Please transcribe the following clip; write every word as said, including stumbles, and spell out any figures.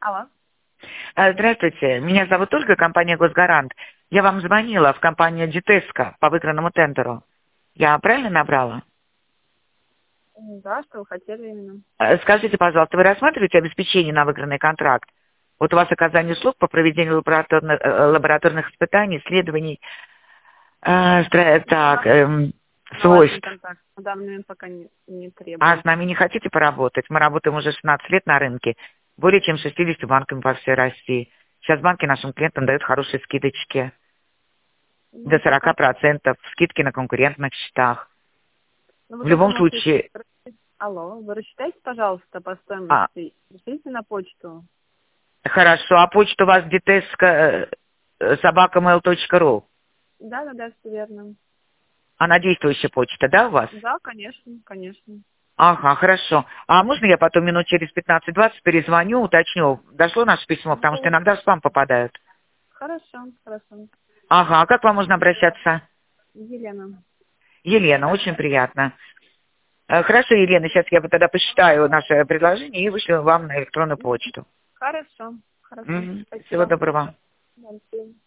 Алло. Э, Здравствуйте, меня зовут Ольга, компания «Госгарант». Я вам звонила в компанию «Дитеско» по выигранному тендеру. Я правильно набрала? М, Да, что вы хотели именно? Э, Скажите, пожалуйста, вы рассматриваете обеспечение на выигранный контракт? Вот у вас оказание услуг по проведению лабораторных, э, лабораторных испытаний, исследований, э, стра- так, эм, Наладим свойств. контакт. На данный момент пока не, не А с требуется. нами не хотите поработать? Мы работаем уже шестнадцать лет на рынке, более чем шестьюдесятью банками по всей России. Сейчас банки нашим клиентам дают хорошие скидочки. До Ну, сорока пока. процентов скидки на конкурентных счетах. Ну, вы В только любом можете... случае, Алло, вы рассчитайте, пожалуйста, по а, стоимости. Пришлите на почту. хорошо, а почта у вас детеска собака mail точка ру. Да, да, да, все верно. Она действующая почта, да, у вас? Да, конечно, конечно. Ага, хорошо. А можно я потом минут через пятнадцать-двадцать перезвоню, уточню, дошло наше письмо, потому что Ну, иногда в спам попадают. хорошо, хорошо. Ага, а как вам можно обращаться? Елена. Елена, очень приятно. Э, Хорошо, Елена, сейчас я вот тогда посчитаю наше предложение и вышлю вам на электронную почту. Хорошо, хорошо. Мгм. Всего Спасибо. доброго. Да, до свидания.